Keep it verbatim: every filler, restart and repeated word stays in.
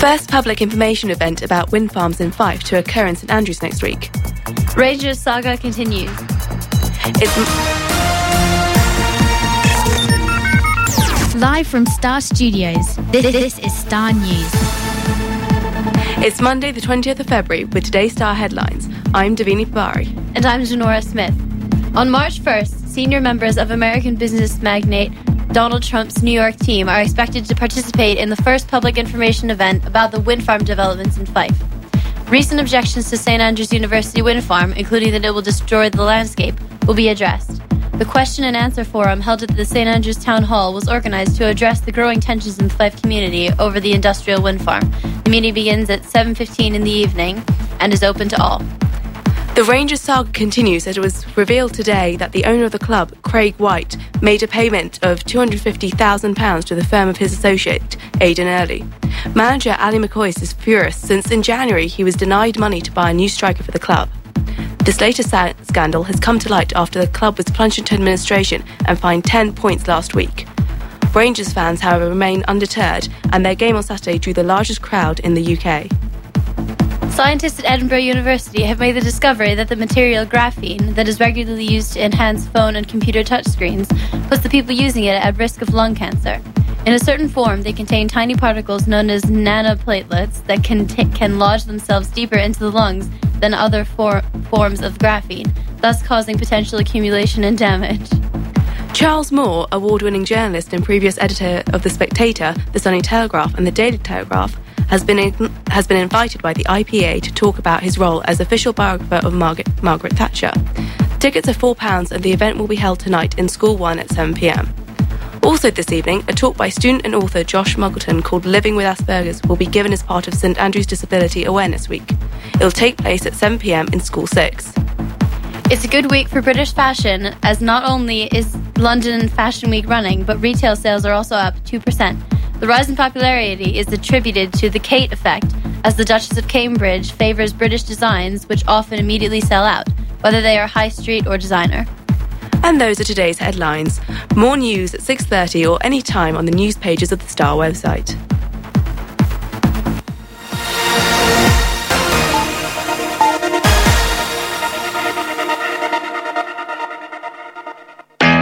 First public information event about wind farms in Fife to occur in St Andrews next week. Rangers saga continues. It's... Live from Star Studios, this, this is Star News. It's Monday the twentieth of February with today's Star headlines. I'm Davini Pabari. And I'm Janora Smith. On March first, senior members of American business magnate Donald Trump's New York team are expected to participate in the first public information event about the wind farm developments in Fife. Recent objections to St Andrews University wind farm, including that it will destroy the landscape, will be addressed. The question and answer forum held at the St Andrews Town Hall was organised to address the growing tensions in the Fife community over the industrial wind farm. The meeting begins at seven fifteen in the evening and is open to all. The Rangers saga continues as it was revealed today that the owner of the club, Craig White, made a payment of two hundred fifty thousand pounds to the firm of his associate, Aidan Early. Manager Ali McCoy is furious since in January he was denied money to buy a new striker for the club. This latest sa- scandal has come to light after the club was plunged into administration and fined ten points last week. Rangers fans, however, remain undeterred, and their game on Saturday drew the largest crowd in the U K. Scientists at Edinburgh University have made the discovery that the material graphene that is regularly used to enhance phone and computer touchscreens puts the people using it at risk of lung cancer. In a certain form, they contain tiny particles known as nanoplatelets that can, t- can lodge themselves deeper into the lungs than other for- forms of graphene, thus causing potential accumulation and damage. Charles Moore, award-winning journalist and previous editor of The Spectator, The Sunday Telegraph and The Daily Telegraph, has been in, has been invited by the I P A to talk about his role as official biographer of Margaret, Margaret Thatcher. Tickets are four pounds and the event will be held tonight in School one at seven p.m. Also this evening, a talk by student and author Josh Muggleton called Living with Asperger's will be given as part of St Andrews Disability Awareness Week. It will take place at seven p.m. in School six. It's a good week for British fashion, as not only is London Fashion Week running, but retail sales are also up two percent. The rise in popularity is attributed to the Kate effect, as the Duchess of Cambridge favours British designs which often immediately sell out, whether they are high street or designer. And those are today's headlines. More news at six thirty or any time on the news pages of the Star website.